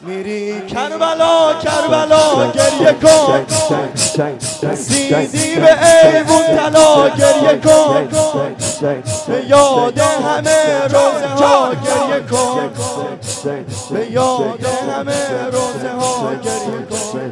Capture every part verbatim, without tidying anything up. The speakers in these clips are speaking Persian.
میری کربلا کربلا گریه کن، رسیدی به ایوون طلا گریه کن، به یاد همه روزه ها گریه کن، به یاد همه روزه ها گریه کن.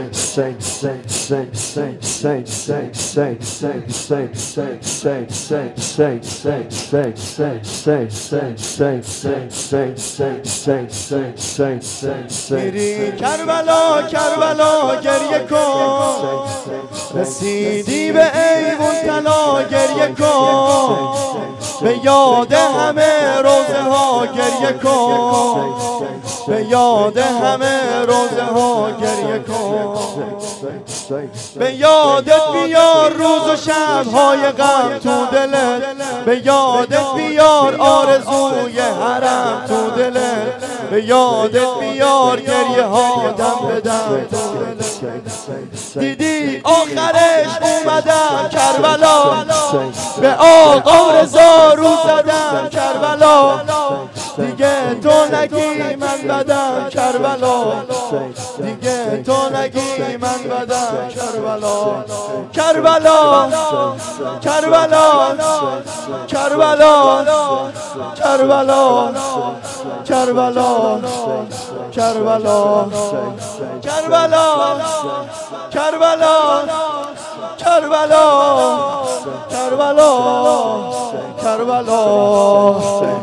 میری کربلا کربلا گریه کن، رسیدی به ایوون طلا گریه کن، به یاد همه روزه ها گریه کن، به یاد همه روزه ها گریه کن. به یادت بیار روز و شب های غم تو دلت، به یادت بیار آرزوی حرم تو دلت، به یادت بیار گریه ها دم به دم تو دلت. دیدی آخرش اومدم کربلا، به آقا رضا رو زدم کربلا، دیگه تو نگی من بدم کربلا، دیگه تو نگی من بدم کربلا. کربلا کربلا کربلا کربلا کربلا کربلا کربلا کربلا کربلا کربلا کربلا.